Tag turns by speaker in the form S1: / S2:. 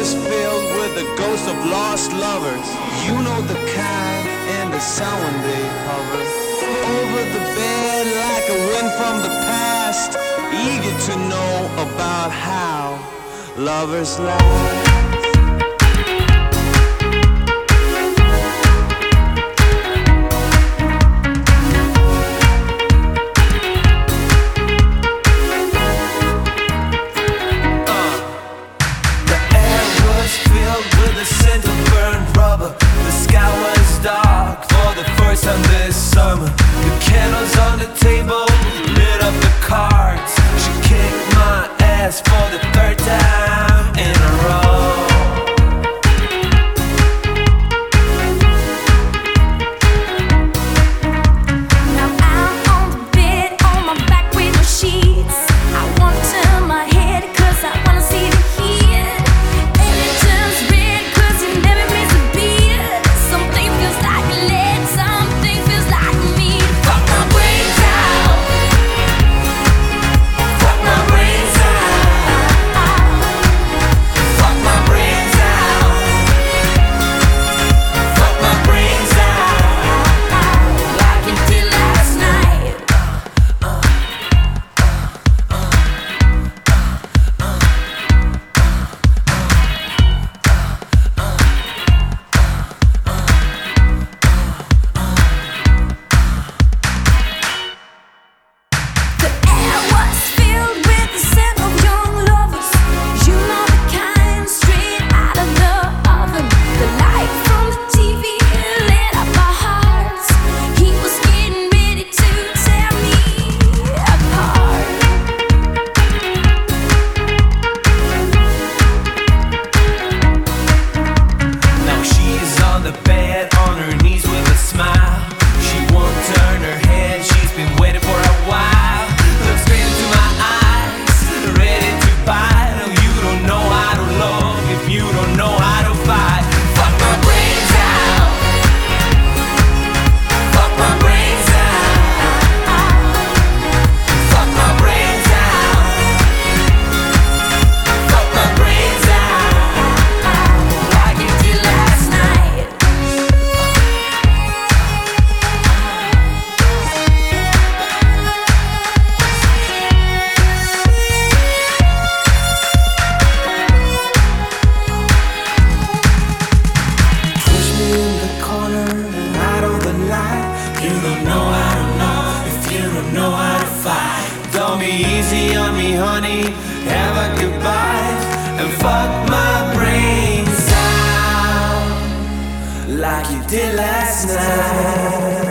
S1: was filled with the ghosts of lost lovers. You know the kind and the sound when they hover over the bed like a wind from the past, eager to know about how lovers last.
S2: This summer, the candles on the table lit up the cards. She kicked my ass for the third time in a row.
S3: Now I'm on the bed, on my back with no sheets. I wanna turn my head 'cause I wanna see the heat. And it turns red 'cause it never misses a beat. Something feels like lead, something feels like me. Fuck my brains out. Fuck my brains out. Fuck my brains out. Fuck my brains out. Like it did last night. The air was filled with the scent of young lovers. You know the kind, straight out of the oven. The light from the TV lit up our hearts. He was getting ready to tear me apart.
S2: Now she's on the bed, on her knees with a smile. She won't turn her head, she's been waiting for a while. Looks straight into my eyes, ready to bite. No, you don't know how to love if you don't know how to fight. Fuck my brains out. Fuck my brains out. Fuck my brains out. Fuck my brains out.
S3: Like it did last night.
S2: Push me in the corner and out of the light. You don't know how to know if you don't know how to fight. Don't be easy on me, honey. Have a goodbye and fuck my brains out like you did last night.